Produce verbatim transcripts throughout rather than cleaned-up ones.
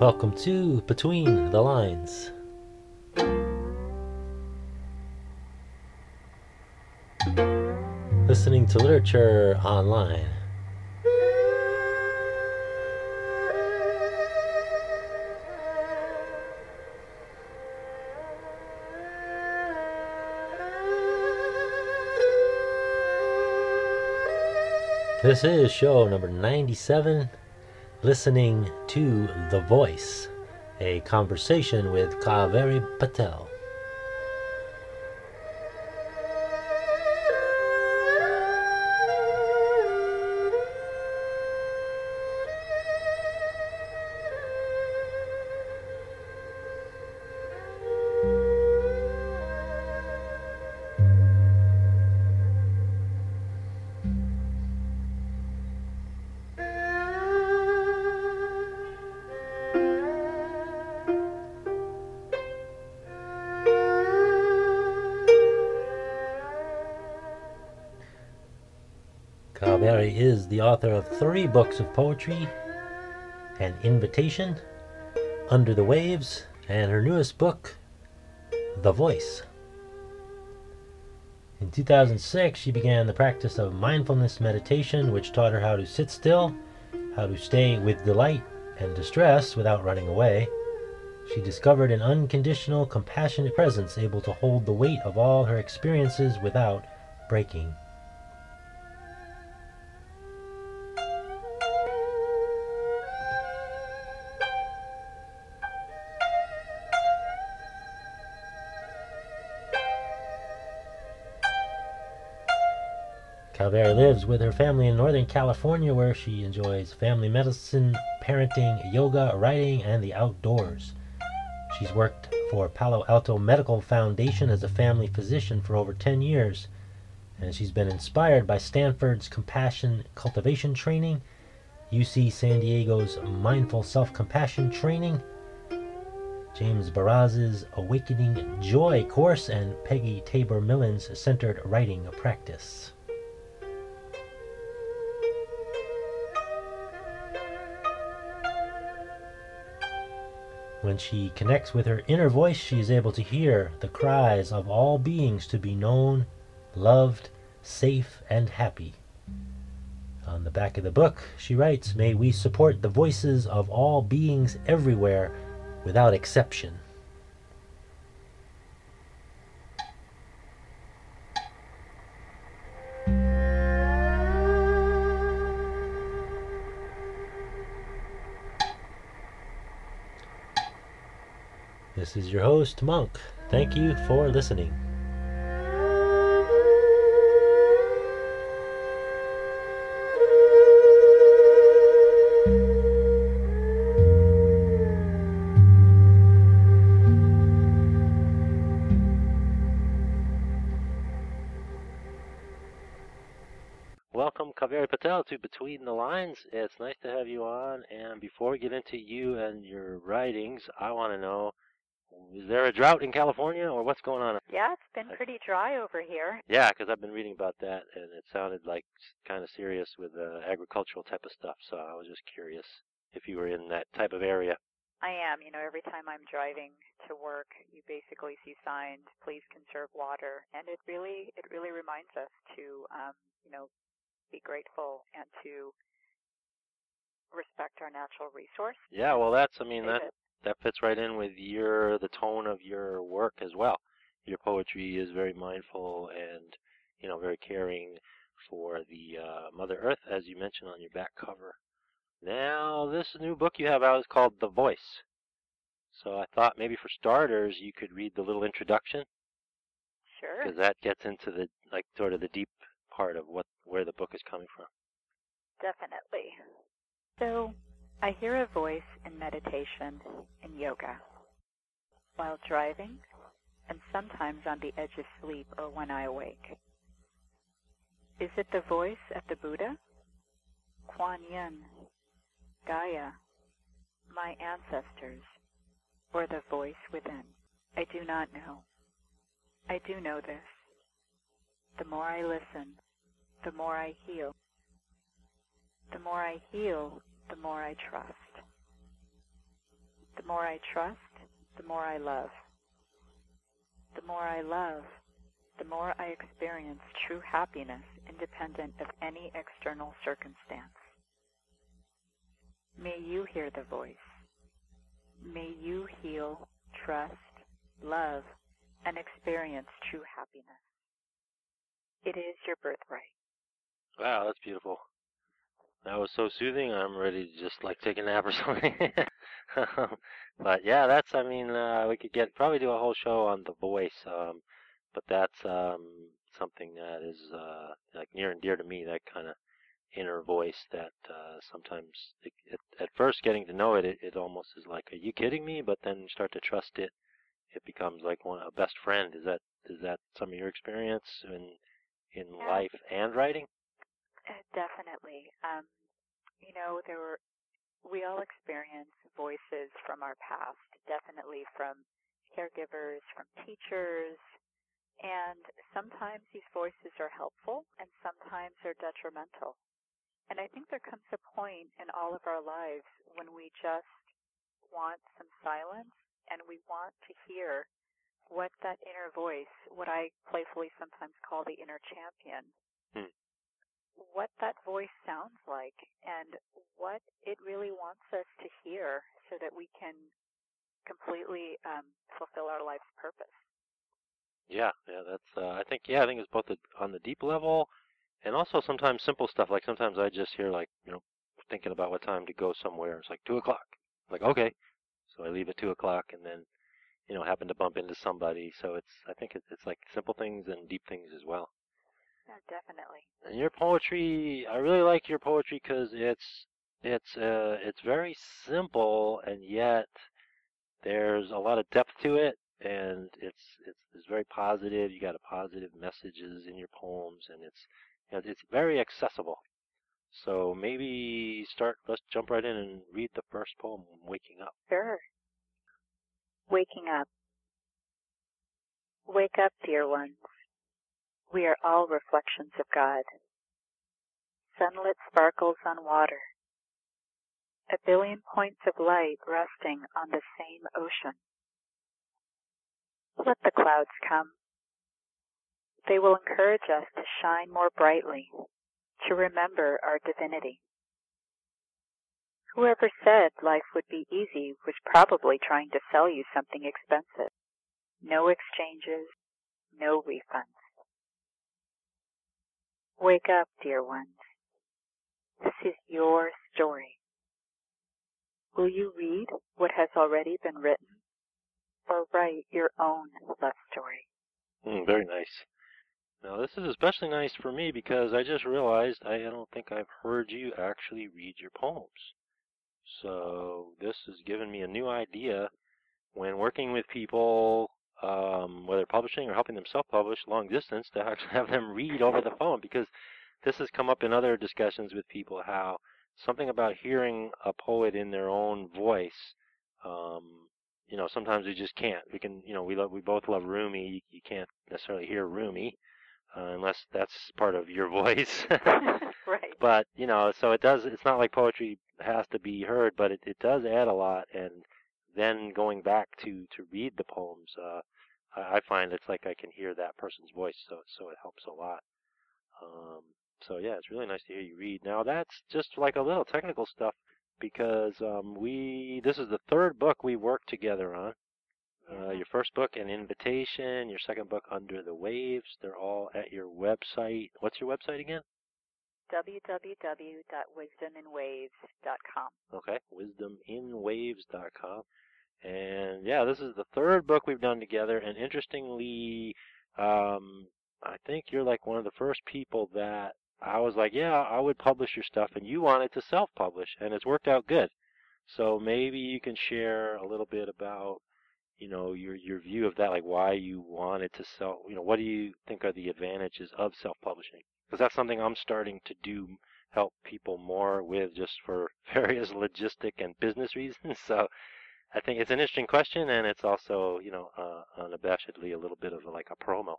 Welcome to Between the Lines. Listening to literature online. This is show number ninety-seven, Listening to the Voice, a conversation with Kaveri Patel. Kaveri is the author of three books of poetry: An Invitation, Under the Waves, and her newest book, The Voice. In two thousand six, she began the practice of mindfulness meditation, which taught her how to sit still, how to stay with delight and distress without running away. She discovered an unconditional, compassionate presence able to hold the weight of all her experiences without breaking. Kaveri lives with her family in Northern California, where she enjoys family medicine, parenting, yoga, writing, and the outdoors. She's worked for Palo Alto Medical Foundation as a family physician for over ten years, and she's been inspired by Stanford's Compassion Cultivation Training, U C San Diego's Mindful Self-Compassion Training, James Baraz's Awakening Joy course, and Peggy Tabor Millen's Centered Writing Practice. When she connects with her inner voice, she is able to hear the cries of all beings to be known, loved, safe, and happy. On the back of the book, she writes, "May we support the voices of all beings everywhere without exception." This is your host, Monk. Thank you for listening. Welcome, Kaveri Patel, to Between the Lines. It's nice to have you on. And before we get into you and your writings, I want to know, is there a drought in California, or what's going on? Yeah, it's been pretty dry over here. Yeah, because I've been reading about that, and it sounded like kind of serious with uh, agricultural type of stuff, so I was just curious if you were in that type of area. I am. You know, every time I'm driving to work, you basically see signs, please conserve water, and it really, it really reminds us to, um, you know, be grateful and to respect our natural resource. Yeah, well, that's, I mean, that... that fits right in with your the tone of your work as well. Your poetry is very mindful and, you know, very caring for the uh, Mother Earth, as you mentioned on your back cover. Now, this new book you have out is called The Voice. So I thought maybe for starters you could read the little introduction. Sure. Because that gets into the, like, sort of the deep part of what where the book is coming from. Definitely. So, I hear a voice in meditation, in yoga, while driving, and sometimes on the edge of sleep or when I awake. Is it the voice of the Buddha, Kuan Yin, Gaia, my ancestors, or the voice within? I do not know. I do know this. The more I listen, the more I heal. The more I heal, the more I trust. The more I trust, the more I love. The more I love, the more I experience true happiness independent of any external circumstance. May you hear the voice. May you heal, trust, love, and experience true happiness. It is your birthright. Wow, that's beautiful. That was so soothing. I'm ready to just like take a nap or something. But yeah, that's. I mean, uh, we could get probably do a whole show on the voice. Um, but that's um something that is uh like near and dear to me. That kind of inner voice that uh, sometimes it, it, at first getting to know it, it, it almost is like, are you kidding me? But then you start to trust it. It becomes like one a best friend. Is that is that some of your experience in in Yeah. life and writing? Uh, definitely. Um, you know, there were, we all experience voices from our past, definitely from caregivers, from teachers, and sometimes these voices are helpful and sometimes they're detrimental. And I think there comes a point in all of our lives when we just want some silence and we want to hear what that inner voice, what I playfully sometimes call the inner champion, Hmm. what that voice sounds like and what it really wants us to hear so that we can completely um, fulfill our life's purpose. Yeah, yeah, that's. Uh, I think. Yeah, I think it's both the, on the deep level, and also sometimes simple stuff. Like sometimes I just hear like you know thinking about what time to go somewhere. It's like two o'clock. Like okay, so I leave at two o'clock, and then you know happen to bump into somebody. So it's. I think it's, it's like simple things and deep things as well. Yeah, definitely. And your poetry, I really like your poetry because it's it's uh it's very simple and yet there's a lot of depth to it, and it's it's it's very positive. You got a positive messages in your poems, and it's you know, it's very accessible. So maybe start. Let's jump right in and read the first poem, "Waking Up." Sure. Waking up. Wake up, dear ones. We are all reflections of God. Sunlit sparkles on water. A billion points of light resting on the same ocean. Let the clouds come. They will encourage us to shine more brightly, to remember our divinity. Whoever said life would be easy was probably trying to sell you something expensive. No exchanges, no refunds. Wake up, dear ones. This is your story. Will you read what has already been written, or write your own love story? Mm, very nice. Now this is especially nice for me because I just realized I don't think I've heard you actually read your poems. So this has given me a new idea when working with people, um, whether publishing or helping them self-publish long distance, to actually have them read over the phone, because this has come up in other discussions with people, how something about hearing a poet in their own voice, um, you know, sometimes we just can't. We can, you know, we love, we both love Rumi. You can't necessarily hear Rumi uh, unless that's part of your voice. Right. But, you know, so it does, it's not like poetry has to be heard, but it, it does add a lot. And then going back to, to read the poems, uh, I, I find it's like I can hear that person's voice, so so it helps a lot. Um, so yeah, it's really nice to hear you read. Now that's just like a little technical stuff because um, we this is the third book we worked together on. Uh, Yeah. your first book, An Invitation. Your second book, Under the Waves. They're all at your website. What's your website again? w w w dot wisdom in waves dot com. Okay, wisdom in waves dot com. And yeah, this is the third book we've done together. And interestingly, um, I think you're like one of the first people that I was like, yeah, I would publish your stuff, and you wanted to self-publish, and it's worked out good. So maybe you can share a little bit about, you know, your your view of that, like why you wanted to self, you know, what do you think are the advantages of self-publishing? Because that's something I'm starting to do, help people more with, just for various logistic and business reasons. So I think it's an interesting question, and it's also, you know, uh, unabashedly a little bit of a, like a promo.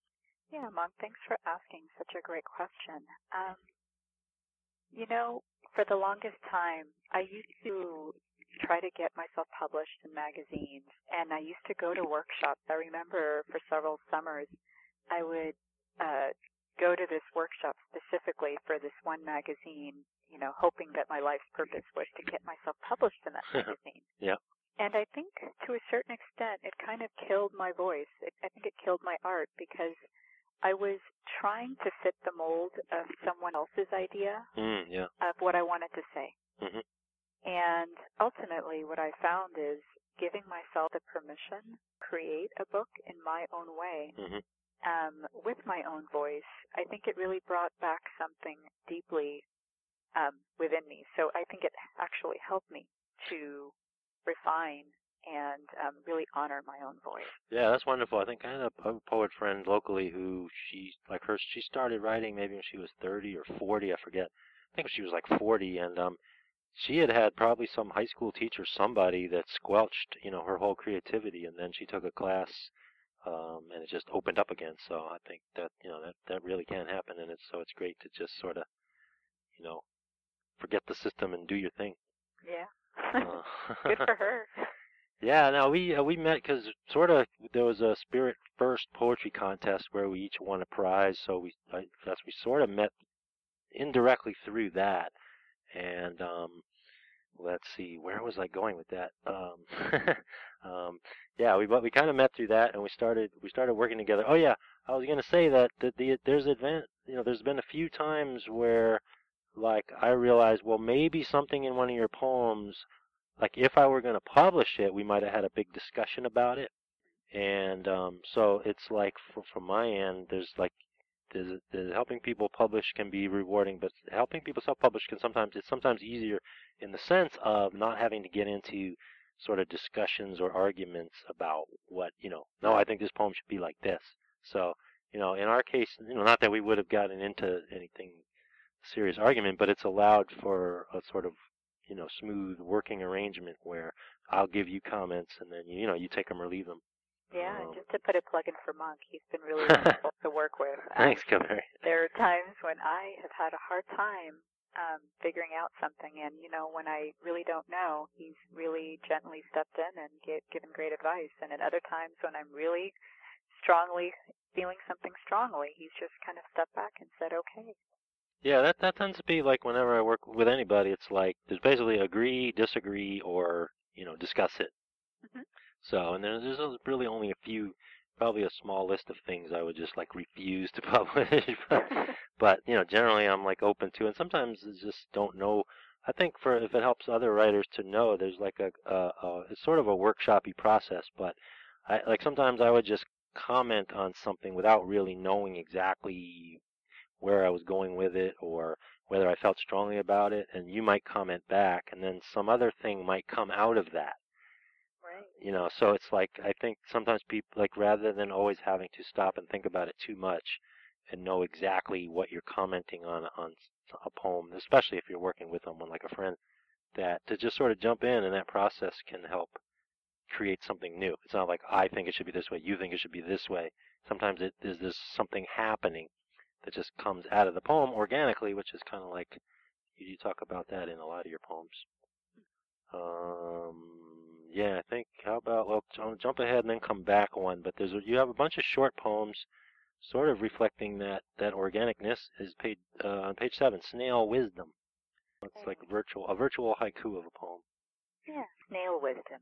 Yeah, Monk, thanks for asking such a great question. Um, you know, For the longest time, I used to try to get myself published in magazines, and I used to go to workshops. I remember for several summers, I would uh, go to this workshop specifically for this one magazine, you know, hoping that my life's purpose was to get myself published in that magazine. Yeah. And I think to a certain extent, it kind of killed my voice. It, I think it killed my art because I was trying to fit the mold of someone else's idea Mm, yeah. of what I wanted to say. Mhm. And ultimately what I found is giving myself the permission to create a book in my own way, Mhm. um, with my own voice. I think it really brought back something deeply um, within me. So I think it actually helped me to refine and um, really honor my own voice. Yeah, that's wonderful. I think I had a, a poet friend locally who she like her she started writing maybe when she was thirty or forty, I forget. I think she was like forty, and um she had had probably some high school teacher, somebody that squelched, you know, her whole creativity, and then she took a class, um, and it just opened up again. So I think that, you know, that, that really can happen, and it's so it's great to just sort of, you know, forget the system and do your thing. Yeah. Uh, Good for her. Yeah, no, we uh, we met because sort of there was a Spirit First poetry contest where we each won a prize, so we I guess we sort of met indirectly through that. And um, let's see, where was I going with that? Um, um, yeah, we but we kind of met through that, and we started we started working together. Oh yeah, I was gonna say that the, the there's advent you know there's been a few times where like I realized, well, maybe something in one of your poems, like if I were gonna publish it, we might have had a big discussion about it. And um, so it's like for, from my end, there's like there's, there's helping people publish can be rewarding, but helping people self-publish can sometimes it's sometimes easier in the sense of not having to get into sort of discussions or arguments about what you know. No, I think this poem should be like this. So you know, in our case, you know, not that we would have gotten into anything serious argument, but it's allowed for a sort of you know smooth working arrangement where I'll give you comments and then you, you know you take them or leave them. Yeah, Um, and just to put a plug in for Monk, he's been really wonderful to work with. Thanks, Um, Kaveri. there are times when I have had a hard time um, figuring out something, and, you know, when I really don't know, he's really gently stepped in and get, given great advice. And at other times when I'm really strongly feeling something strongly, he's just kind of stepped back and said, okay. Yeah, that that tends to be like whenever I work with anybody, it's like there's basically agree, disagree, or you know discuss it. Mm-hmm. So, and there's, there's really only a few, probably a small list of things I would just like refuse to publish. but, but you know, generally I'm like open to, and sometimes I just don't know. I think for if it helps other writers to know, there's like a, a, a it's sort of a workshopy process. But I like sometimes I would just comment on something without really knowing exactly where I was going with it or whether I felt strongly about it, and you might comment back, and then some other thing might come out of that. Right. You know, so it's like I think sometimes people like rather than always having to stop and think about it too much and know exactly what you're commenting on on a poem, especially if you're working with someone like a friend, that to just sort of jump in and that process can help create something new. It's not like I think it should be this way, you think it should be this way. Sometimes it is there's something happening that just comes out of the poem organically, which is kind of like you, you talk about that in a lot of your poems. Um, yeah, I think how about well, I'll jump ahead and then come back one. But there's a, you have a bunch of short poems, sort of reflecting that that organicness. Is page uh, on page seven, Snail Wisdom. It's like a virtual a virtual haiku of a poem. Yeah, snail wisdom.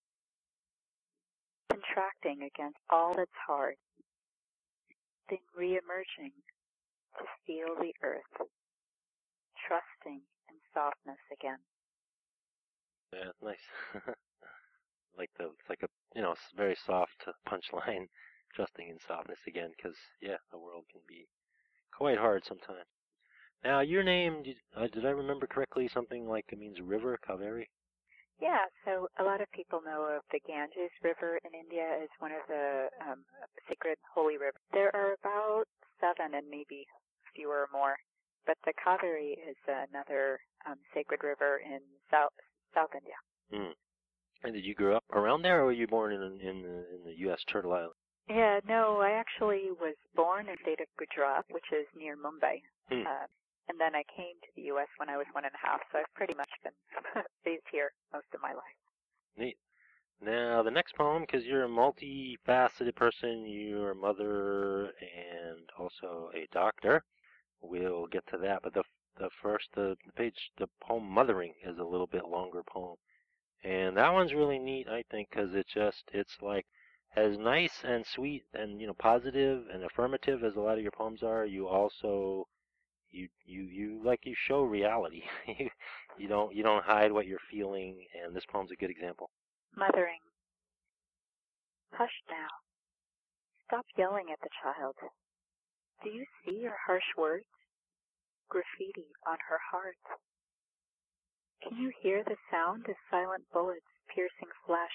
Contracting against all that's hard, then re-emerging to feel the earth, trusting in softness again. Yeah, nice. like the it's like a you know very soft punchline, trusting in softness again, because yeah, the world can be quite hard sometimes. Now, your name, did, uh, did I remember correctly? Something like it means river, Kaveri. Yeah, so a lot of people know of the Ganges River in India as one of the um, sacred holy rivers. There are about seven and maybe fewer or more, but the Kaveri is another um, sacred river in South South India. Mm. And did you grow up around there, or were you born in in the, in the U S Turtle Island? Yeah, no, I actually was born in the state of Gujarat, which is near Mumbai. Mm. Uh, And then I came to the U S when I was one and a half, so I've pretty much been based here most of my life. Neat. Now, the next poem, because you're a multifaceted person, you're a mother and also a doctor. We'll get to that, but the the first, the, the page, the poem Mothering is a little bit longer poem. And that one's really neat, I think, because it just, it's like, as nice and sweet and, you know, positive and affirmative as a lot of your poems are, you also, you, you, you, like, you show reality. you, you don't, you don't hide what you're feeling, and this poem's a good example. Mothering. Hush now. Stop yelling at the child. Do you see your harsh words? Graffiti on her heart. Can you hear the sound of silent bullets piercing flesh?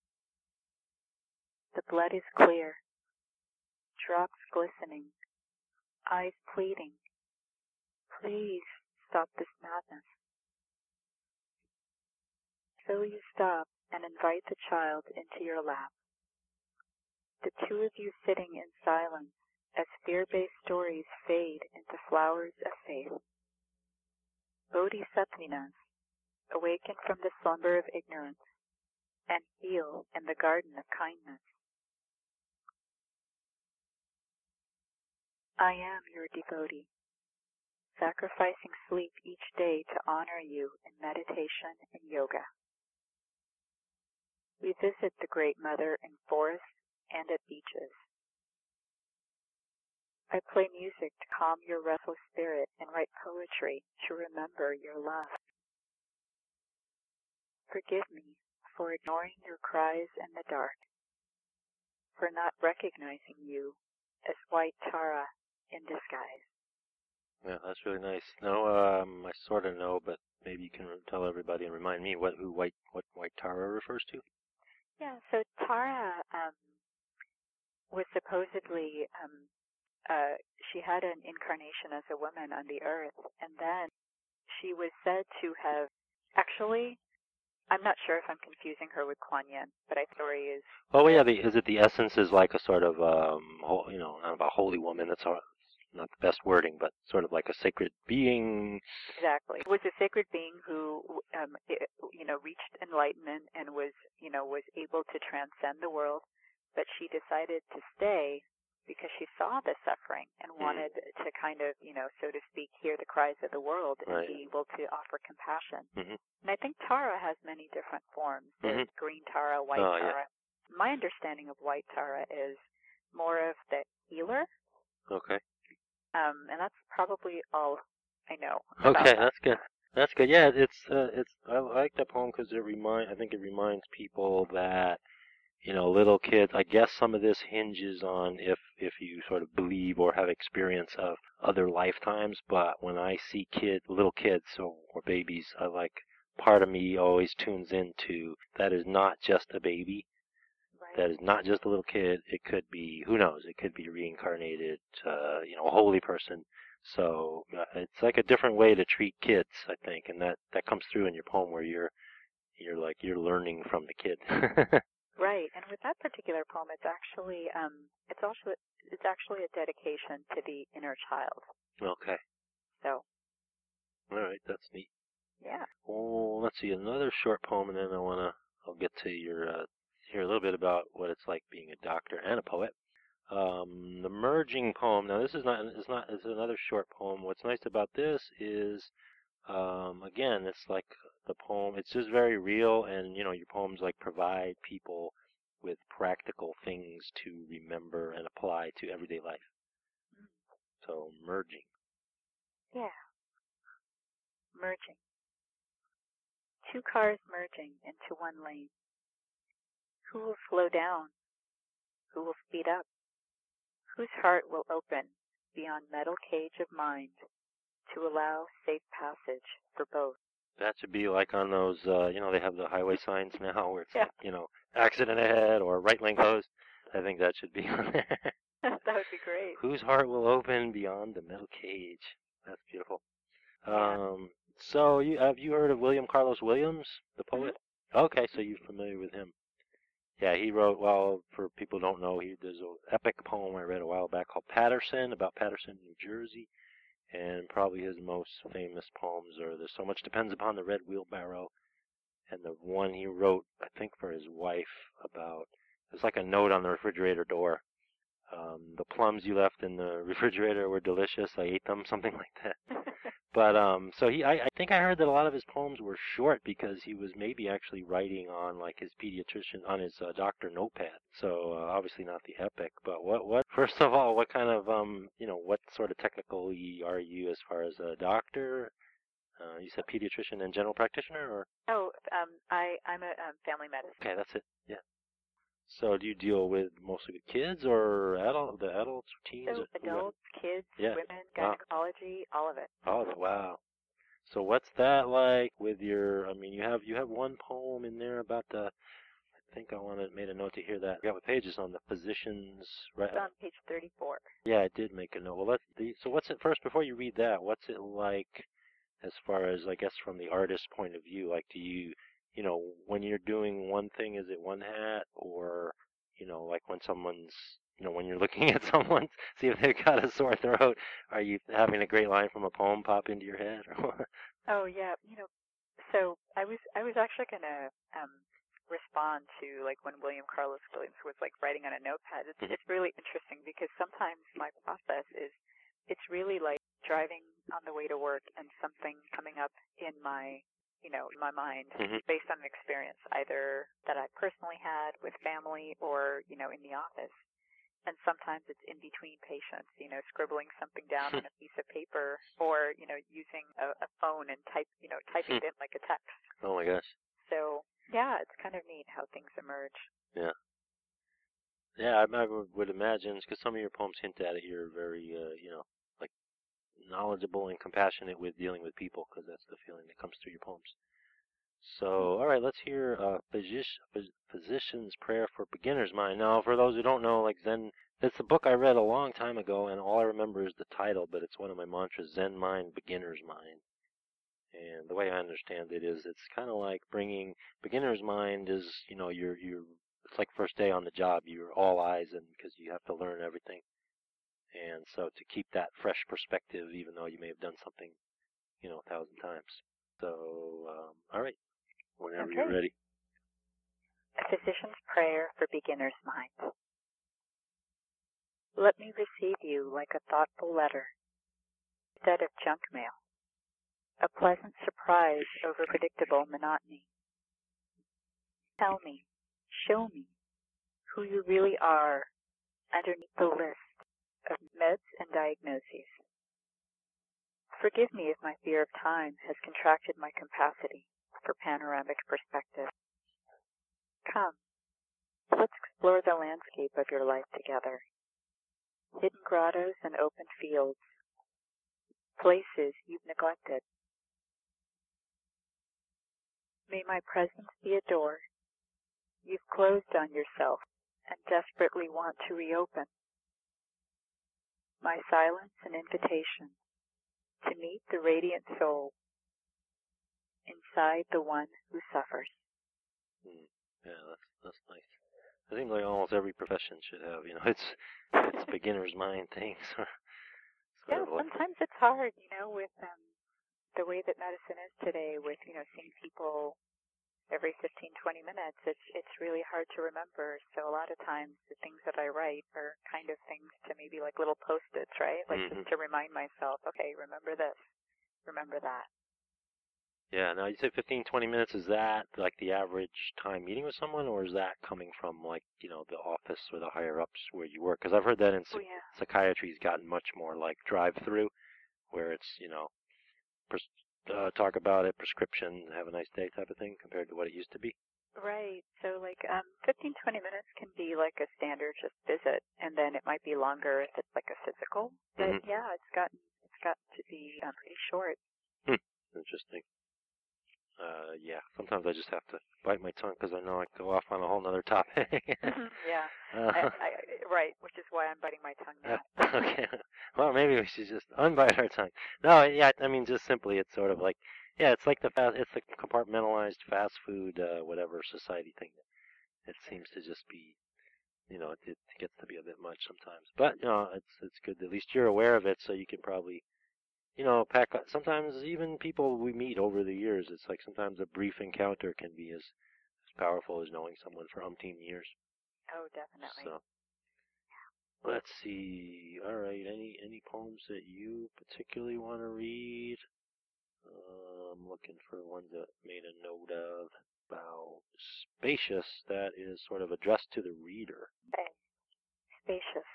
The blood is clear, drops glistening, eyes pleading. Please stop this madness. So you stop and invite the child into your lap. The two of you sitting in silence as fear-based stories fade into flowers of faith. Bodhisattvas awaken from the slumber of ignorance and heal in the garden of kindness. I am your devotee, sacrificing sleep each day to honor you in meditation and yoga. We visit the Great Mother in forests and at beaches. I play music to calm your restless spirit and write poetry to remember your love. Forgive me for ignoring your cries in the dark, for not recognizing you as White Tara in disguise. Yeah, that's really nice. No, um, I sort of know, but maybe you can tell everybody and remind me what who White what White Tara refers to. Yeah, so Tara um, was supposedly um, uh, she had an incarnation as a woman on the earth, and then she was said to have actually. I'm not sure if I'm confusing her with Kuan Yin, but I story is. Oh yeah, the, is it the essence is like a sort of um, ho- you know, not about holy woman. That's all, not the best wording, but sort of like a sacred being. Exactly, it was a sacred being who, um, it, you know, reached enlightenment and was, you know, was able to transcend the world, but she decided to stay because she saw the suffering and wanted mm. to kind of, you know, so to speak, hear the cries of the world and right. be able to offer compassion. Mm-hmm. And I think Tara has many different forms. There's mm-hmm. green Tara, white oh, Tara. Yeah. My understanding of white Tara is more of the healer. Okay. Um, and that's probably all I know. Okay, that. that's good. That's good. Yeah, it's uh, it's. I like that poem because it remind. I think it reminds people that, you know, little kids. I guess some of this hinges on if if you sort of believe or have experience of other lifetimes. But when I see kid, little kids or, or babies, I like part of me always tunes into that is not just a baby. Right. That is not just a little kid. It could be, who knows? It could be reincarnated, uh, you know, a holy person. So uh, it's like a different way to treat kids, I think, and that, that comes through in your poem where you're you're like you're learning from the kid. Right, and with that particular poem, it's actually um, it's also it's actually a dedication to the inner child. Okay. So. All right, that's neat. Yeah. Well, let's see another short poem, and then I wanna I'll get to your uh, hear a little bit about what it's like being a doctor and a poet. Um, the merging poem. Now, this is not it's not it's another short poem. What's nice about this is, um, again, it's like the poem. It's just very real, and you know, your poems like provide people with practical things to remember and apply to everyday life. Mm. So merging. Yeah. Merging. Two cars merging into one lane. Who will slow down? Who will speed up? Whose heart will open beyond metal cage of mind to allow safe passage for both? That should be like on those, uh, you know, they have the highway signs now where it's yeah. like, you know, accident ahead or right lane closed. I think that should be on there. That would be great. Whose heart will open beyond the metal cage? That's beautiful. Yeah. Um, so you have you heard of William Carlos Williams, the poet? Mm-hmm. Okay, so you're familiar with him. Yeah, he wrote, well, for people who don't know, he there's an epic poem I read a while back called Paterson, about Paterson, New Jersey. and probably his most famous poems are "There's So Much Depends Upon the Red Wheelbarrow," and the one he wrote, I think, for his wife about, it's like a note on the refrigerator door. Um, the plums you left in the refrigerator were delicious. I ate them, something like that. But um, so he, I, I think I heard that a lot of his poems were short because he was maybe actually writing on like his pediatrician, on his uh, doctor notepad. So uh, obviously not the epic. But what, what? First of all, what kind of um, you know, what sort of technical are you as far as a doctor? Uh, you said pediatrician and general practitioner, or? Oh, um, I I'm a um, family medicine. Okay, that's it. Yeah. So do you deal with mostly with kids or adult, the adults, teens? So or adults, kids, yeah. women, Wow. gynecology, all of it. All of it. Wow. So what's that like with your? I mean, you have you have one poem in there about the. I think I wanted made a note to hear that. I forgot what page is on the physicians. Right. It's on page thirty-four. Yeah, I did make a note. Well, let's. The, so what's it first before you read that? What's it like, as far as I guess from the artist's point of view? Like, do you, you know, when you're doing one thing, is it one hat, or, you know, like when someone's, you know, when you're looking at someone, see if they've got a sore throat, are you having a great line from a poem pop into your head? Oh yeah, you know, so I was I was actually gonna um respond to like when William Carlos Williams was like writing on a notepad. It's Mhm. it's really interesting because sometimes my process is it's really like driving on the way to work and something coming up in my you know in my mind Mhm. based on an experience either that I personally had with family or you know in the office. And sometimes it's in between patients, you know, scribbling something down on a piece of paper, or you know, using a, a phone and type, you know, typing it in like a text. Oh my gosh. So yeah, it's kind of neat how things emerge. Yeah. Yeah, I, I would would imagine, because some of your poems hint at it, you're very, uh, you know, like knowledgeable and compassionate with dealing with people, because that's the feeling that comes through your poems. So, all right, let's hear uh, Physici- Phys- Physician's Prayer for Beginner's Mind. Now, for those who don't know, like Zen, it's a book I read a long time ago, and all I remember is the title, but it's one of my mantras, Zen Mind, Beginner's Mind. And the way I understand it is it's kind of like bringing, beginner's mind is, you know, you're, you're, it's like first day on the job. You're all eyes, and because you have to learn everything. And so to keep that fresh perspective, even though you may have done something, you know, a thousand times. So, um, all right. Whenever Okay. you're ready. A Physician's Prayer for Beginner's Mind. Let me receive you like a thoughtful letter, instead of junk mail, a pleasant surprise over predictable monotony. Tell me, show me, who you really are underneath the list of meds and diagnoses. Forgive me if my fear of time has contracted my capacity for panoramic perspective. Come, let's explore the landscape of your life together. Hidden grottos and open fields, places you've neglected. May my presence be a door you've closed on yourself and desperately want to reopen. My silence an invitation to meet the radiant soul inside the one who suffers. Hmm. Yeah, that's that's nice. I think like almost every profession should have, you know, it's it's beginner's mind things. sort Yeah, of like, sometimes it's hard, you know, with um, the way that medicine is today, with, you know, seeing people every fifteen, twenty minutes. It's it's really hard to remember. So a lot of times the things that I write are kind of things to maybe like little post-its, right? Like Mhm. just to remind myself, okay, remember this, remember that. Yeah, now you said fifteen, twenty minutes. Is that like the average time meeting with someone, or is that coming from like, you know, the office or the higher ups where you work? Because I've heard that in Oh psych- yeah. psychiatry's gotten much more like drive-through, where it's, you know, pres- uh, talk about it, prescription, have a nice day type of thing, compared to what it used to be. Right. So like um fifteen, twenty minutes can be like a standard just visit, and then it might be longer if it's like a physical. But Mhm. yeah, it's gotten it's gotten to be um, pretty short. Hmm. Interesting. Uh, yeah, sometimes I just have to bite my tongue because I know I go off on a whole nother topic. Yeah. uh, I, I, right, which is why I'm biting my tongue now. okay. Well, maybe we should just unbite our tongue. No, yeah, I mean, just simply, it's sort of like, yeah, it's like the fast, it's the compartmentalized fast food, uh, whatever society thing. It seems to just be, you know, it, it gets to be a bit much sometimes. But you know, it's it's good. At least you're aware of it, so you can probably, you know, pack. Sometimes even people we meet over the years, it's like sometimes a brief encounter can be as, as powerful as knowing someone for umpteen years. Oh, definitely. So let's see. All right, any any poems that you particularly want to read? Uh, I'm looking for ones that made a note of about spacious. That is sort of addressed to the reader. Okay. Spacious.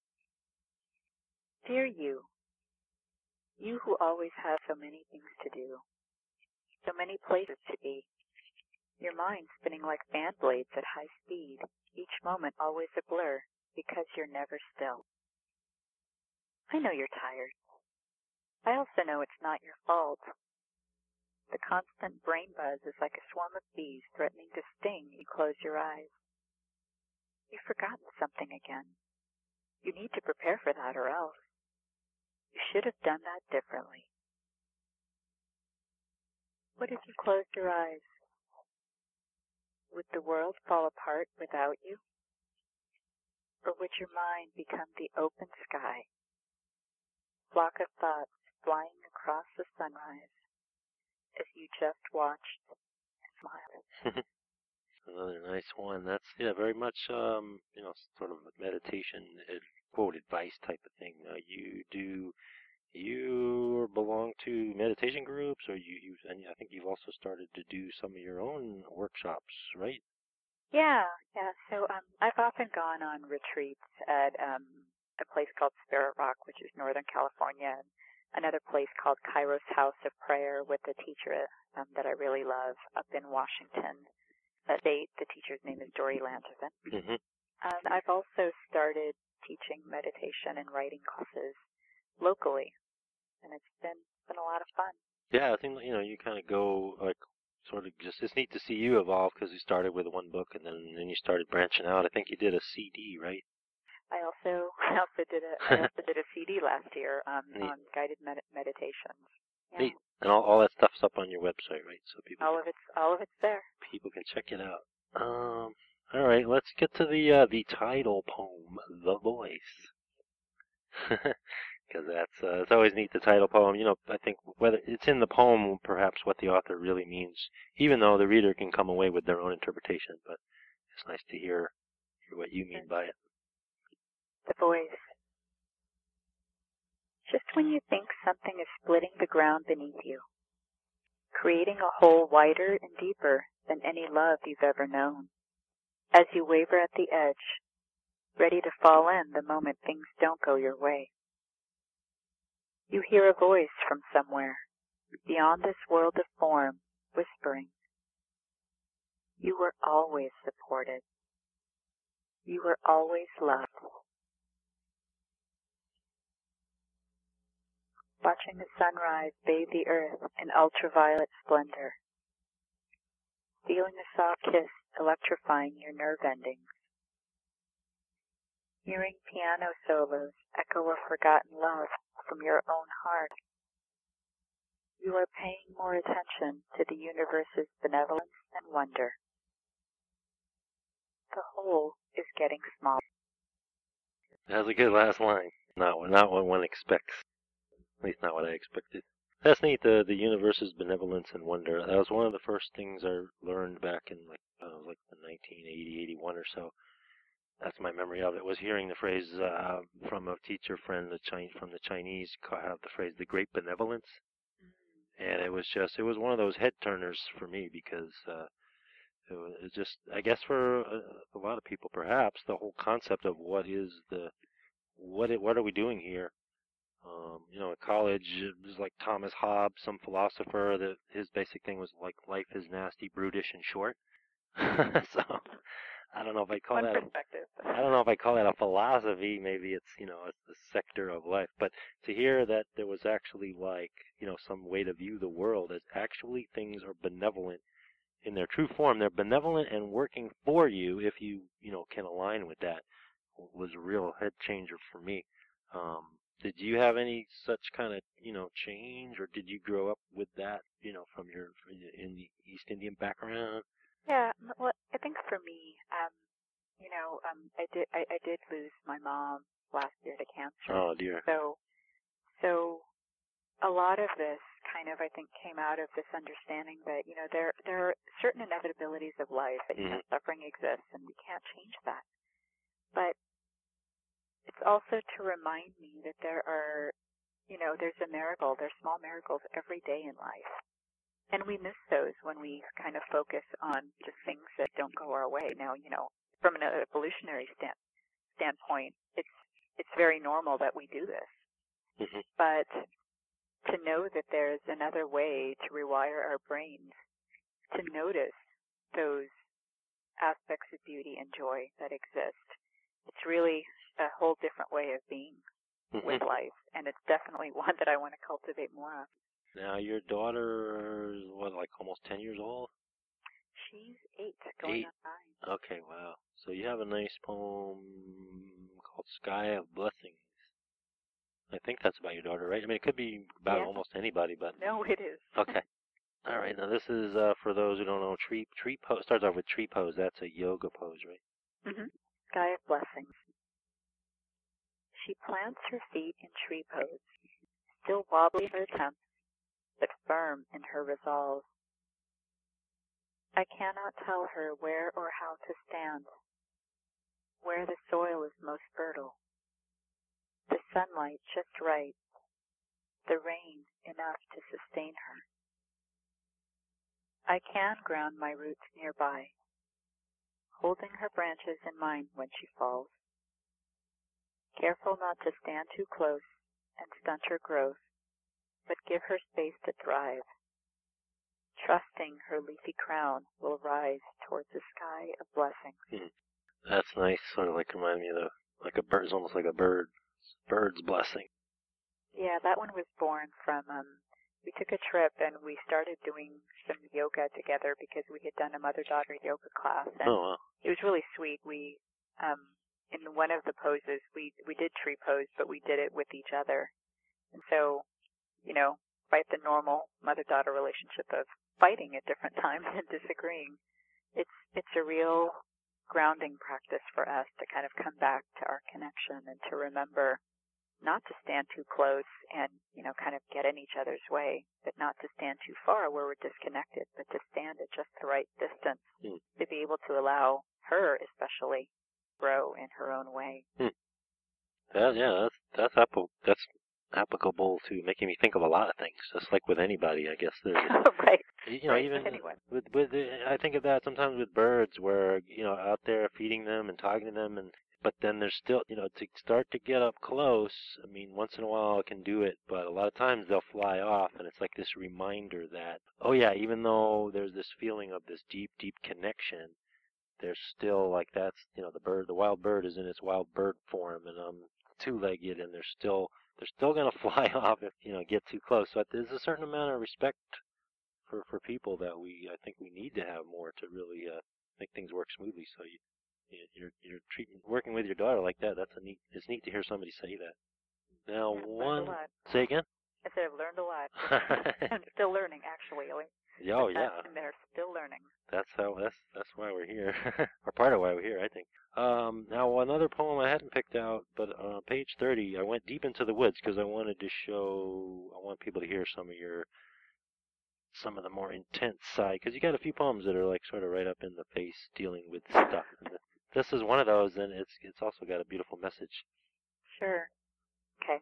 Dear you, you who always have so many things to do, so many places to be, your mind spinning like fan blades at high speed, each moment always a blur, because you're never still. I know you're tired. I also know it's not your fault. The constant brain buzz is like a swarm of bees threatening to sting you close your eyes. You've forgotten something again. You need to prepare for that or else. You should have done that differently. What if you closed your eyes? Would the world fall apart without you? Or would your mind become the open sky? Flock of thoughts flying across the sunrise as you just watched and smiled. Another nice one. That's yeah, very much um, you know, sort of meditation, uh, quote advice type of thing. Uh, you do you belong to meditation groups, or you you and I think you've also started to do some of your own workshops, right? Yeah, yeah. So um, I've often gone on retreats at um, a place called Spirit Rock, which is Northern California, and another place called Kairos House of Prayer with a teacher um, that I really love up in Washington. Uh, they, the teacher's name is Dory Lantivin. Mm-hmm. Um, I've also started teaching meditation and writing classes locally, and it's been been a lot of fun. Yeah, I think you know you kind of go like sort of just. It's neat to see you evolve because you started with one book and then then you started branching out. I think you did a C D, right? I also I also did a I also did a C D last year um, Neat. on guided med- meditations. Yeah. Neat. And all, all that stuff's up on your website, right? So people All can, of it's all of it's there. people can check it out. Um. All right, let's get to the uh, the title poem, "The Voice." Because that's uh, it's always neat, the title poem. You know, I think whether it's in the poem, perhaps what the author really means, even though the reader can come away with their own interpretation. But it's nice to hear, hear what you mean by it. The voice. Just when you think something is splitting the ground beneath you, creating a hole wider and deeper than any love you've ever known, as you waver at the edge, ready to fall in the moment things don't go your way. You hear a voice from somewhere, beyond this world of form, whispering, you were always supported. You were always loved. Watching the sunrise bathe the earth in ultraviolet splendor, feeling the soft kiss electrifying your nerve endings, hearing piano solos echo a forgotten love from your own heart. You are paying more attention to the universe's benevolence and wonder. The whole is getting smaller. That's a good last line. Not what not what one expects. At least not what I expected. That's neat. The the universe's benevolence and wonder. That was one of the first things I learned back in like uh, like the nineteen eighty, eighty-one or so. That's my memory of it. Was hearing the phrase uh, from a teacher friend, the Chinese from the Chinese, have the phrase "the great benevolence," and it was just it was one of those head turners for me because uh, it was just I guess for a, a lot of people perhaps the whole concept of what is the what it, what are we doing here. Um, you know, at college, it was like Thomas Hobbes, some philosopher, that his basic thing was like life is nasty, brutish, and short. So I don't know if I call One that. perspective. A, I don't know if I call that a philosophy. Maybe it's you know it's the sector of life. But to hear that there was actually like you know some way to view the world as actually things are benevolent in their true form. They're benevolent and working for you if you you know can align with that. Was a real head changer for me. Um, Did you have any such kind of, you know, change, or did you grow up with that, you know, from your in the East Indian background? Yeah, well, I think for me, um, you know, um, I did I, I did lose my mom last year to cancer. Oh dear. So, so a lot of this kind of, I think, came out of this understanding that, you know, there there are certain inevitabilities of life, that, you know, Mm-hmm. suffering exists and we can't change that. But it's also to remind me that there are, you know, there's a miracle, there's small miracles every day in life. And we miss those when we kind of focus on just things that don't go our way. Now, you know, from an evolutionary stand, standpoint, it's it's very normal that we do this. Mm-hmm. But to know that there's another way to rewire our brains to notice those aspects of beauty and joy that exist, it's really a whole different way of being Mm-hmm. with life. And it's definitely one that I want to cultivate more of. Now, your daughter is, what, like almost ten years old? She's eight, going Eight. on nine. Okay, wow. So you have a nice poem called Sky of Blessings. I think that's about your daughter, right? I mean, it could be about Yeah. almost anybody, but... No, it is. Okay. All right, now this is, uh, for those who don't know, tree tree pose. Starts off with tree pose. That's a yoga pose, right? Mm-hmm. Sky of Blessings. She plants her feet in tree pose, still wobbly in her attempts, but firm in her resolve. I cannot tell her where or how to stand, where the soil is most fertile, the sunlight just right, the rain enough to sustain her. I can ground my roots nearby, holding her branches in mind when she falls, careful not to stand too close and stunt her growth, but give her space to thrive, trusting her leafy crown will rise towards the sky of blessings. Hmm. That's nice. Sort of like remind me of the, like a bird. It's almost like a bird. Bird's blessing. Yeah, that one was born from, um, we took a trip and we started doing some yoga together because we had done a mother-daughter yoga class. And Oh, wow. it was really sweet. We, um, in one of the poses, we, we did tree pose, but we did it with each other. And so, you know, despite the normal mother-daughter relationship of fighting at different times and disagreeing, it's it's a real grounding practice for us to kind of come back to our connection and to remember not to stand too close and, you know, kind of get in each other's way, but not to stand too far where we're disconnected, but to stand at just the right distance Hmm. to be able to allow her especially grow in her own way. Hmm. That, yeah, that's that's apple. That's applicable to making me think of a lot of things. Just like with anybody, I guess there's, Right. you know, Right. even Anyone. with with the, I think of that sometimes with birds, where you know out there feeding them and talking to them, and but then there's still, you know, to start to get up close. I mean, once in a while I can do it, but a lot of times they'll fly off, and it's like this reminder that, oh yeah, even though there's this feeling of this deep, deep connection, there's still like that's, you know, the bird, the wild bird is in its wild bird form, and I'm two-legged, and they're still they're still gonna fly off if, you know, get too close. So there's a certain amount of respect for for people that we I think we need to have more to really uh, make things work smoothly. So you you- you're you're treating working with your daughter like that. That's a neat. It's neat to hear somebody say that. Now Yeah, I've learned one a lot. say again. I said I've learned a lot. I'm still learning, actually. Ellie. Oh But yeah. that- And they're still learning. That's how. That's that's why we're here, or part of why we're here, I think. Um, now another poem I hadn't picked out, but uh, page thirty, I went deep into the woods because I wanted to show. I want people to hear some of your, some of the more intense side, because you got a few poems that are like sort of right up in the face, dealing with stuff. And th- this is one of those, and it's it's also got a beautiful message. Sure. Okay.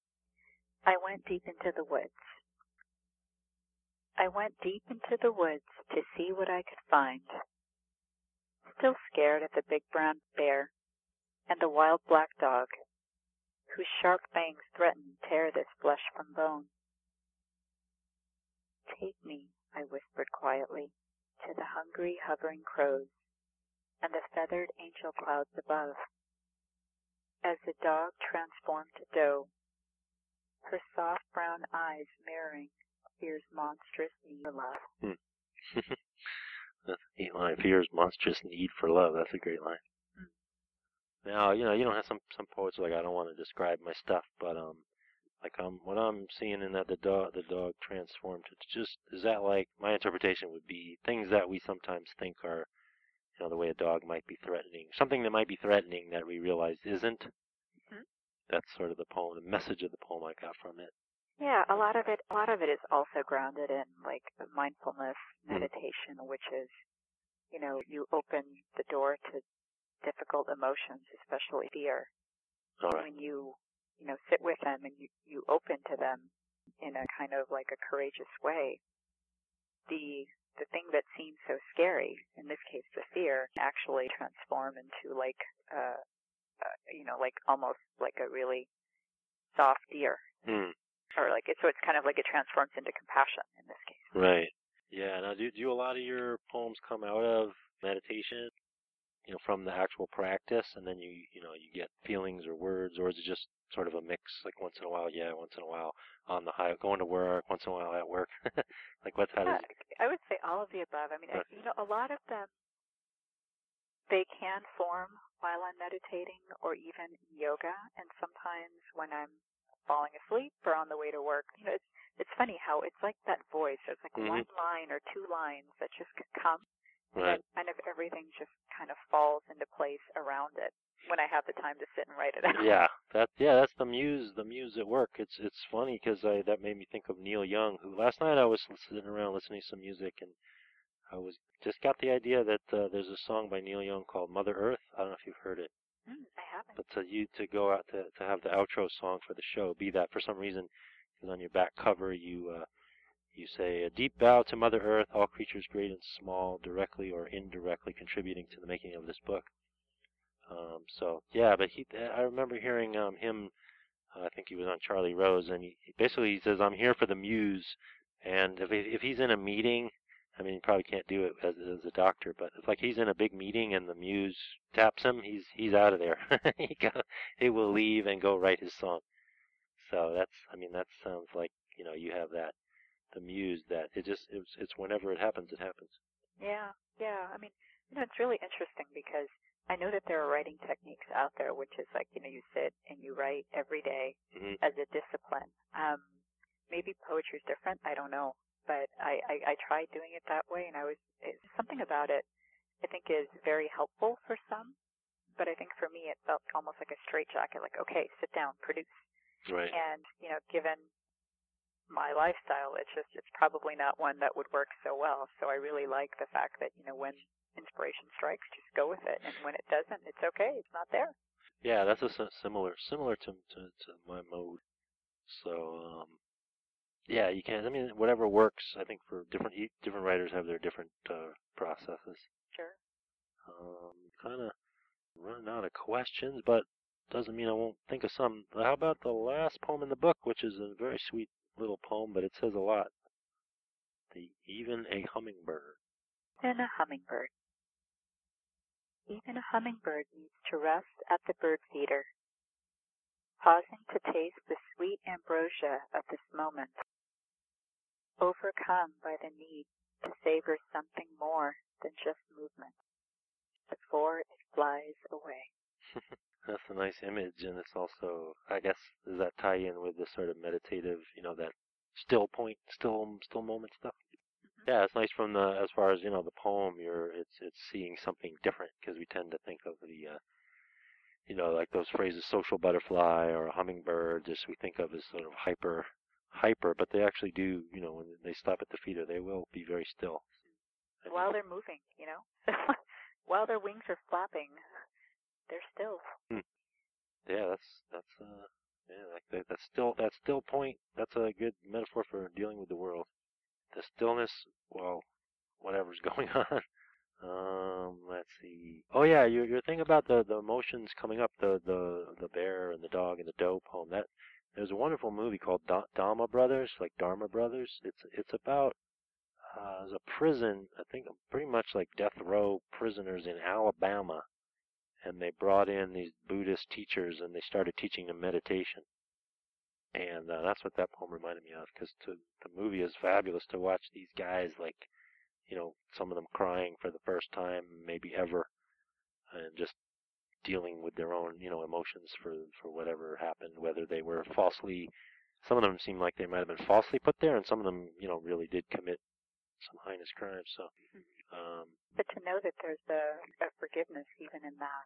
I went deep into the woods. I went deep into the woods to see what I could find. Still scared of the big brown bear and the wild black dog, whose sharp fangs threaten to tear this flesh from bone. Take me, I whispered quietly, to the hungry, hovering crows and the feathered angel clouds above. As the dog transformed to doe, her soft brown eyes mirroring fear's monstrous need for love. Hmm. That's a neat line. Fear's monstrous need for love. That's a great line. Mm. Now, you know, you don't have some some poets are like, I don't want to describe my stuff, but um, like um, what I'm seeing in that the dog the dog transformed. It's just is that like my interpretation would be things that we sometimes think are, you know, the way a dog might be threatening, something that might be threatening that we realize isn't. Mm-hmm. That's sort of the poem, the message of the poem I got from it. Yeah, a lot of it, a lot of it is also grounded in like mindfulness Mm. meditation, which is, you know, you open the door to difficult emotions, especially fear. All right. When you, you know, sit with them and you, you open to them in a kind of like a courageous way, the the thing that seems so scary, in this case the fear, actually transform into like, uh, uh you know, like almost like a really soft ear. Mm. Or like it, so it's kind of like it transforms into compassion in this case. Right. Yeah. Now, do do a lot of your poems come out of meditation? You know, from the actual practice, and then you you know you get feelings or words, or is it just sort of a mix? Like once in a while, yeah, once in a while on the high, going to work, once in a while at work. Like what? How Yeah, does? I would say all of the above. I mean, I, you know, a lot of them they can form while I'm meditating or even in yoga, and sometimes when I'm falling asleep or on the way to work. You know, it's it's funny how it's like that voice. It's like Mhm. one line or two lines that just can come, and Right. then kind of everything just kind of falls into place around it when I have the time to sit and write it out. Yeah, that yeah, that's the muse, the muse at work. It's it's funny because I that made me think of Neil Young, who last night I was sitting around listening to some music, and I was just got the idea that uh, there's a song by Neil Young called Mother Earth. I don't know if you've heard it, Mm, I haven't. but to you to go out to to have the outro song for the show be that for some reason, because on your back cover you uh, you say a deep bow to Mother Earth, all creatures great and small, directly or indirectly contributing to the making of this book. Um, so yeah, but he, I remember hearing um, him. Uh, I think he was on Charlie Rose, and he, he basically he says, "I'm here for the muse." And if he, if he's in a meeting, I mean, he probably can't do it as, as a doctor, but it's like he's in a big meeting and the muse taps him, he's he's out of there. he go, he will leave and go write his song. So that's, I mean, that sounds like you know you have that the muse that it just it's it's whenever it happens, it happens. Yeah, yeah. I mean, you know, it's really interesting because I know that there are writing techniques out there, which is like, you know, you sit and you write every day Mm-hmm. as a discipline. Um, maybe poetry is different. I don't know, but I, I, I tried doing it that way, and I was it, something about it. I think is very helpful for some, but I think for me it felt almost like a straitjacket. Like, okay, sit down, produce, Right. and you know, given my lifestyle, it's just it's probably not one that would work so well. So I really like the fact that, you know, when inspiration strikes, just go with it, and when it doesn't, it's okay. It's not there. Yeah, that's a s- similar similar to to, to my mode. So um, yeah, you can. I mean, whatever works. I think for different e- different writers have their different uh, processes. Sure. Um, kind of running out of questions, but doesn't mean I won't think of some. How about the last poem in the book, which is a very sweet little poem, but it says a lot. The Even a Hummingbird. Then a hummingbird. Even a hummingbird needs to rest at the bird feeder, pausing to taste the sweet ambrosia of this moment, overcome by the need to savor something more than just movement, before it flies away. That's a nice image, and it's also, I guess, does that tie in with the sort of meditative, you know, that still point, still, still moment stuff? Yeah, it's nice from the as far as you know the poem. You're it's it's seeing something different because we tend to think of the uh, you know like those phrases social butterfly or a hummingbird. Just we think of as sort of hyper hyper, but they actually do you know when they stop at the feeder, they will be very still. And While they're moving, you know, while their wings are flapping, they're still. Hmm. Yeah, that's that's uh yeah like that, that's still that still point. That's a good metaphor for dealing with the world. The stillness, well, whatever's going on. Um, let's see. Oh yeah, your your thing about the the emotions coming up, the the the bear and the dog and the doe poem. That there's a wonderful movie called da- Dharma Brothers, like Dharma Brothers. It's it's about uh, there's a prison, I think pretty much like death row prisoners in Alabama, and they brought in these Buddhist teachers and they started teaching them meditation. And uh, that's what that poem reminded me of, because the movie is fabulous to watch these guys like you know, some of them crying for the first time, maybe ever, and just dealing with their own, you know, emotions for for whatever happened, whether they were falsely. Some of them seem like they might have been falsely put there, and some of them, you know, really did commit some heinous crimes. So, um, But to know that there's a, a forgiveness even in that,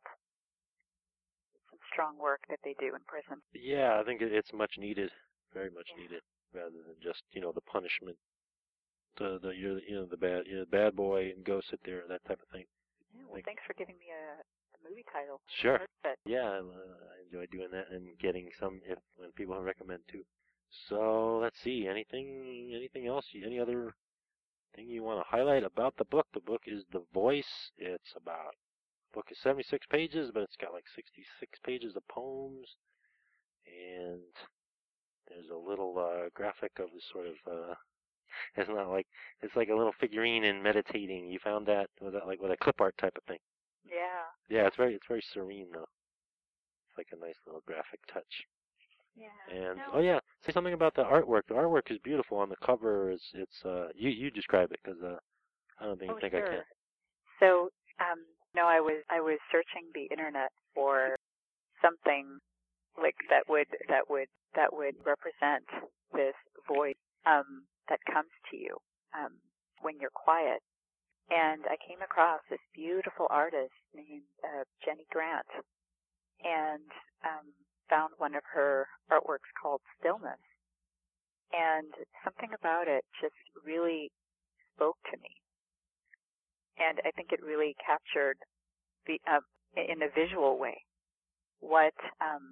some strong work that they do in prison. yeah, I think it- it's much needed, very much Yeah. needed. rather than just you know the punishment, the the you're you know the bad you're the bad boy and go sit there, that type of thing. Yeah, well, thanks for giving me a, a movie title. Sure. But Yeah, I, uh, I enjoy doing that and getting some if when people recommend too. So let's see, anything anything else? Any other thing you want to highlight about the book? The book is The Voice. It's about the book is seventy-six pages, but it's got like sixty-six pages of poems, and there's a little uh, graphic of the sort of. Uh, it's not like it's like a little figurine in meditating. You found that was that like with a clip art type of thing? yeah, Yeah, it's very it's very serene though. It's like a nice little graphic touch. yeah. And No, oh yeah, say something about the artwork. The artwork is beautiful on the cover. Is it's uh you you describe it because uh I don't think oh, think sure. I can. So, um, no, I was I was searching the internet for something like that would that would that would represent this voice um, that comes to you um, when you're quiet. And I came across this beautiful artist named uh, Jenny Grant, and um, found one of her artworks called Stillness. And something about it just really spoke to me. And I think it really captured the uh, in a visual way what um,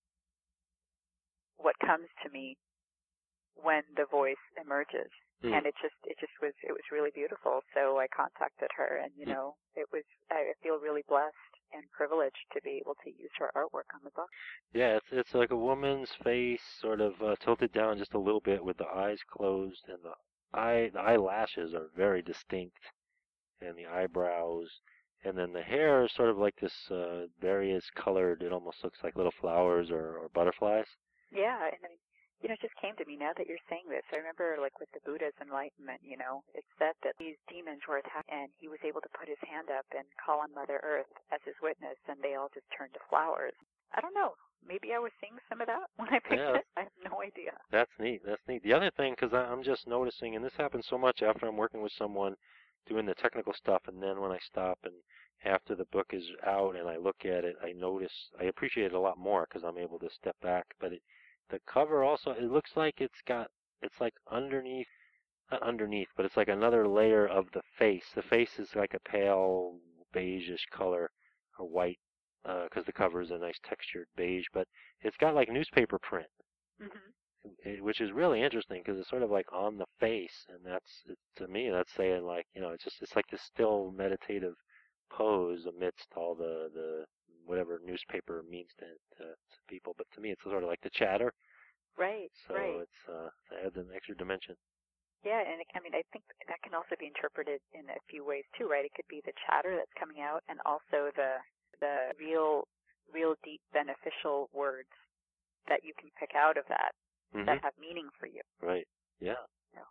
what comes to me when the voice emerges. Mm. And it just it just was it was really beautiful. So I contacted her, and you Mm. know it was I feel really blessed and privileged to be able to use her artwork on the book. Yeah, it's it's like a woman's face, sort of uh, tilted down just a little bit with the eyes closed, and the eye the eyelashes are very distinct, and the eyebrows, and then the hair is sort of like this uh, various colored. It almost looks like little flowers or, or butterflies. Yeah, and I mean, you know, it just came to me now that you're saying this. I remember, like, with the Buddha's enlightenment, you know, it's said that these demons were attacked, and he was able to put his hand up and call on Mother Earth as his witness, and they all just turned to flowers. I don't know. Maybe I was seeing some of that when I picked Yeah. it. I have no idea. That's neat. That's neat. The other thing, because I'm just noticing, and this happens so much after I'm working with someone doing the technical stuff, and then when I stop and after the book is out and I look at it, I notice, I appreciate it a lot more because I'm able to step back. But it, the cover also, it looks like it's got, it's like underneath, not underneath, but it's like another layer of the face. The face is like a pale beige-ish color or white, because uh, the cover is a nice textured beige, but it's got like newspaper print. Mm-hmm. Which is really interesting because it's sort of like on the face, and that's it, to me that's saying like you know it's just it's like this still meditative pose amidst all the the whatever newspaper means to, to, to people. But to me, it's sort of like the chatter. Right, So right. it's uh, it adds an extra dimension. Yeah, and I mean, I think that can also be interpreted in a few ways too, right? It could be the chatter that's coming out, and also the the real, real deep beneficial words that you can pick out of that. Mm-hmm. That have meaning for you. Right. Yeah. Yeah.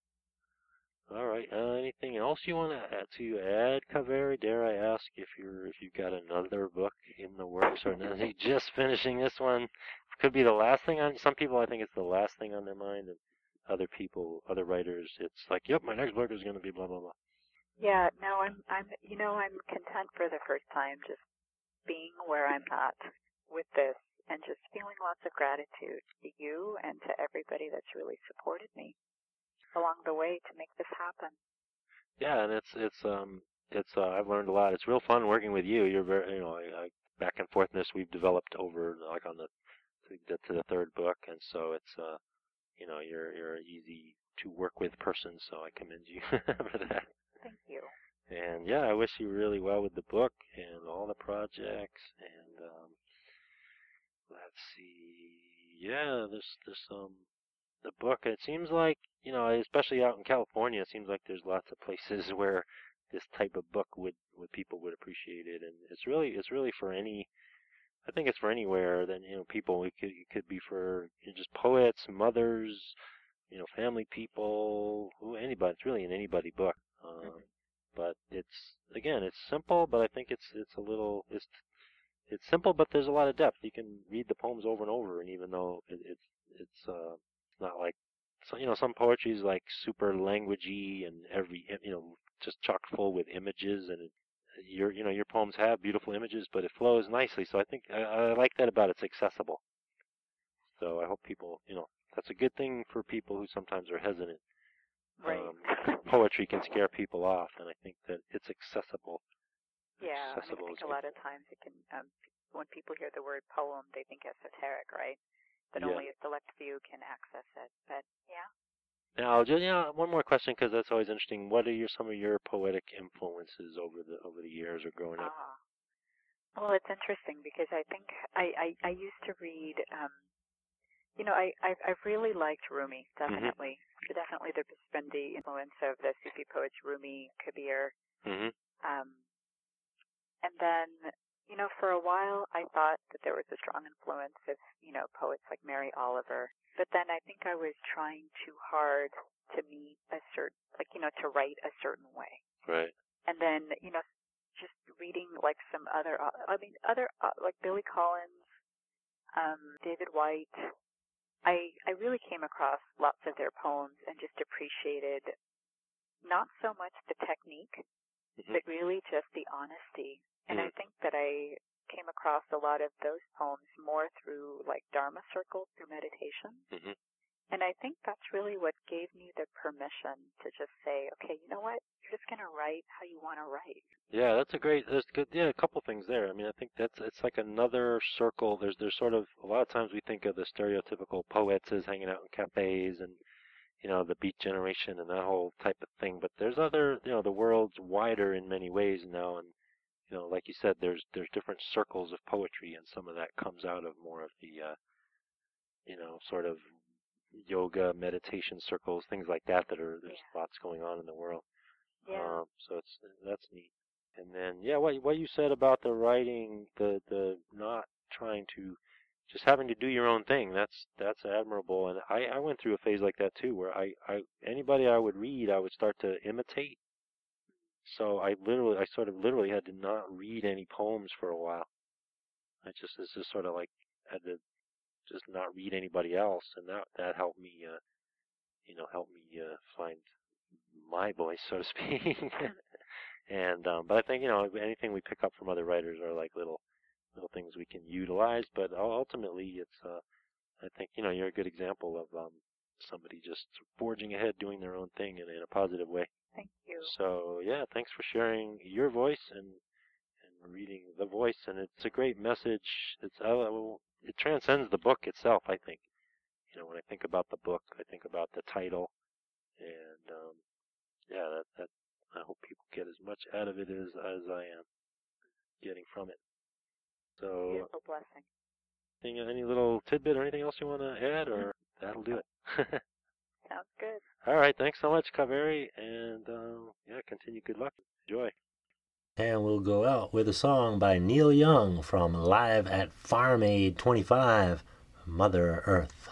All right. Uh, anything else you want to add, to add, Kaveri? Dare I ask if you're if you've got another book in the works, or are you just finishing this one? Could be the last thing on. Some people, I think, it's the last thing on their mind, and other people, other writers, it's like, yep, my next book is going to be blah blah blah. Yeah. No, I'm. I'm. You know, I'm content for the first time, just being where I'm at with this. And just feeling lots of gratitude to you and to everybody that's really supported me along the way to make this happen. Yeah, and it's it's um it's uh, I've learned a lot. It's real fun working with you. You're very you know I, I back and forthness we've developed over like on the to the, to the third book, and so it's uh you know you're you're an easy to work with person. So I commend you for that. Thank you. And yeah, I wish you really well with the book and all the projects and. um Let's see. Yeah, this this um the book. It seems like you know, especially out in California, it seems like there's lots of places where this type of book would, would people would appreciate it, and it's really it's really for any. I think it's for anywhere. Then you know, people. It could it could be for you know, just poets, mothers, you know, family people, who anybody. It's really an anybody book. Um, Mm-hmm. But it's again, it's simple, but I think it's it's a little it's. It's simple, but there's a lot of depth. You can read the poems over and over, and even though it, it's it's uh, not like so, you know, some poetry is like super languagey and every you know just chock full with images, and it, your you know your poems have beautiful images, but it flows nicely. So I think I, I like that about it's accessible. So I hope people you know that's a good thing for people who sometimes are hesitant. Right. Um, poetry can scare people off, and I think that it's accessible. Yeah, accessible I, mean, I think is a lot of times it can, um, when people hear the word poem, they think esoteric, right? That Yeah. only a select few can access it. But yeah. Now, just yeah, one more question because that's always interesting. What are your some of your poetic influences over the over the years or growing up? Ah. Well, it's interesting because I think I, I, I used to read, um, you know, I, I've, I've really liked Rumi, definitely. Mm-hmm. Definitely there's been the influence of the Sufi poets Rumi, Kabir. Mm-hmm. Um, and then, you know, for a while I thought that there was a strong influence of, you know, poets like Mary Oliver. But then I think I was trying too hard to meet a certain, like, you know, to write a certain way. Right. And then, you know, just reading like some other, I mean, other, like Billy Collins, um, David White, I, I really came across lots of their poems and just appreciated not so much the technique, mm-hmm. but really just the honesty. And mm-hmm. I think that I came across a lot of those poems more through like Dharma circles, through meditation. Mm-hmm. And I think that's really what gave me the permission to just say, okay, you know what? You're just going to write how you want to write. Yeah, that's a great, there's good, yeah, a couple things there. I mean, I think that's, it's like another circle. There's, there's sort of, a lot of times we think of the stereotypical poets as hanging out in cafes and, you know, the Beat Generation and that whole type of thing. But there's other, you know, the world's wider in many ways now. And, you know, like you said, there's, there's different circles of poetry, and some of that comes out of more of the, uh, you know, sort of yoga, meditation circles, things like that, that are, there's yeah. lots going on in the world. Yeah. Um, so it's, that's neat. And then, yeah, what what you said about the writing, the the not trying to, just having to do your own thing. That's that's admirable. And I, I went through a phase like that too, where I, I anybody I would read, I would start to imitate. So I literally, I sort of literally had to not read any poems for a while. I just, it's just sort of like had to just not read anybody else, and that that helped me, uh, you know, help me uh, find my voice, so to speak. And um, but I think, you know, anything we pick up from other writers are like little little things we can utilize. But ultimately, it's uh, I think, you know, you're a good example of um, somebody just forging ahead, doing their own thing in, in a positive way. Thank you. So yeah, thanks for sharing your voice and and reading The Voice. And it's a great message. It's uh, it transcends the book itself, I think. You know, when I think about the book, I think about the title, and um, yeah, that that. I hope people get as much out of it as, as I am getting from it. So, beautiful blessing. Any, any little tidbit or anything else you want to add, or that'll do it? Sounds good. All right, thanks so much, Kaveri, and um, yeah, continue good luck. Enjoy. And we'll go out with a song by Neil Young from Live at Farm Aid twenty-five, Mother Earth.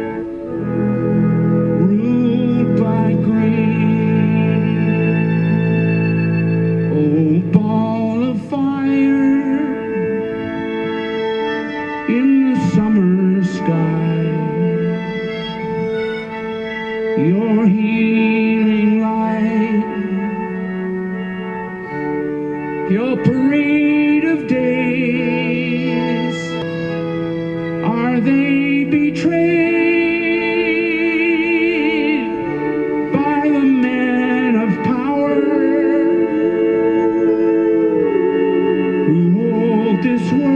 Ruled by greed. this world.